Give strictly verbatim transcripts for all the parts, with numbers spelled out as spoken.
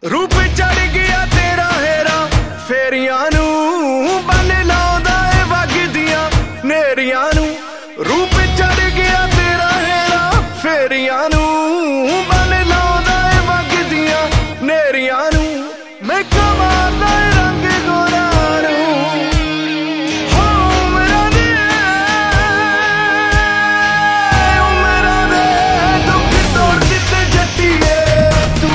रूप चढ़ गया तेरा हेरा फेरियां नू बन लाउंदा ए वगदियां नेरियां नू। रूप चढ़ गया तेरा हेरा फेरियां नू बन लाउंदा ए वगदियां नेरियां नू। मैं कमांदा रंग गोरा नू हो उमरां दे उमरां दे दुख तोड़ दित्ते जट्टीए तू।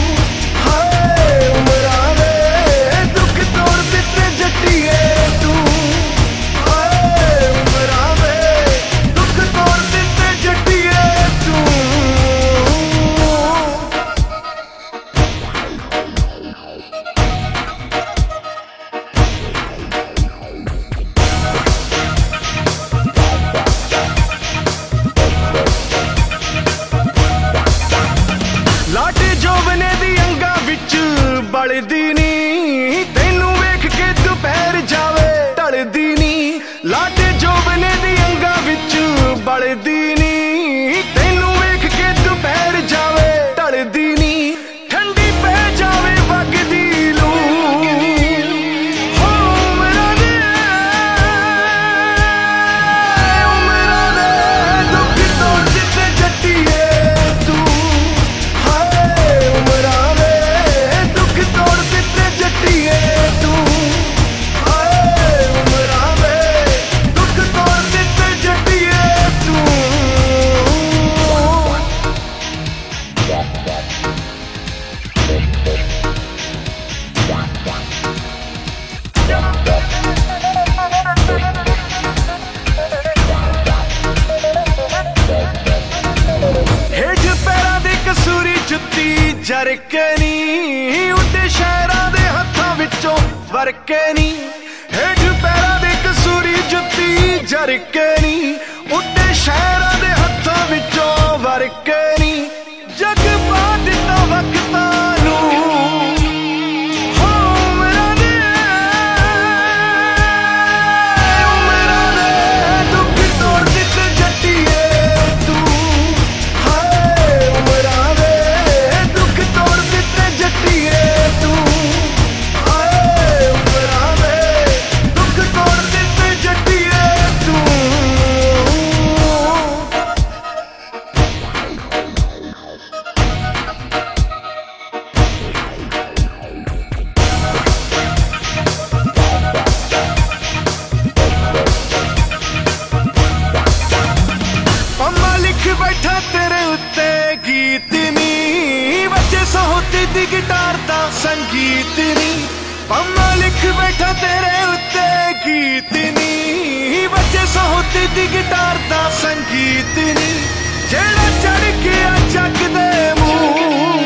लाटे जोबने दी अंगा विच बलदी नी तैनू वेख के दोपहर जावे ढलदी नी। लाटे जोबने दी अंगा विच बलदी नी तैनू वेख के दोपहर जावे ढलदी नी। ठंडी पै जावे वगदी लू हो उमरां दे उमरां दे दुख तोड़ दित्ते जट्टीए तू। जरके नी उड्डे शहरां दे हत्थां विचों वरके नी। हेठ पैरां दे कसूरी जुत्ती जरके नी उड्डे शहरां दे हत्थां विचों वरके नी। जग पा दित्ता वक्तां नूं हो उमरां दे उमरां दे दुख तोड़ दित्ते जट्टीए तू। हाय उमरां दे दुख तोड़ दित्ते जट्टीए तू। हाय उमरां दे दुख तोड़ दित्ते जट्टीए तू। पम्मा लिख बैठा तेरे उत्ते गीत नी बच्चे सोहती दी गिटार दा संगीत नी। पम्मा लिख बैठा तेरे उत्ते गीत नी बच्चे सोहती दी गिटार दा संगीत नी। जेड़ा चढ़ गया जग दे मूंह